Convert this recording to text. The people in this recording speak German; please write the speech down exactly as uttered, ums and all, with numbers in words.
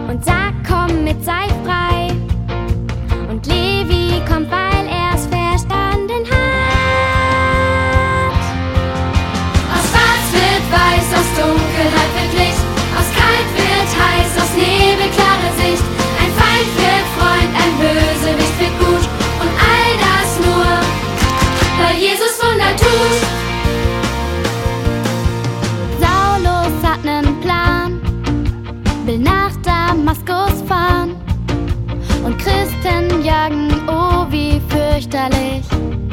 und sagt, komm mit, sei frei. Und Levi kommt, weil er's verstanden hat. Aus Schwarz wird Weiß, aus Dunkelheit wird Licht, aus Kalt wird heiß, aus Nebel klare Sicht. Ein Feind wird Freund, ein Bösewicht wird gut, und all das nur, weil Jesus Wunder tut. Saulus hat nen Plan, will nach Damaskus fahren und Christen jagen, oh wie fürchterlich.